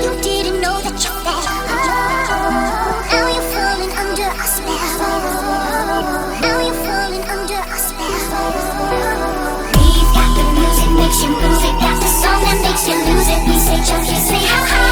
You didn't know that you're there. Now you're falling under a spell. Now you're falling under a spell. We've got the music, makes you lose it. Got the song that makes you lose it. We say jump, you say how high.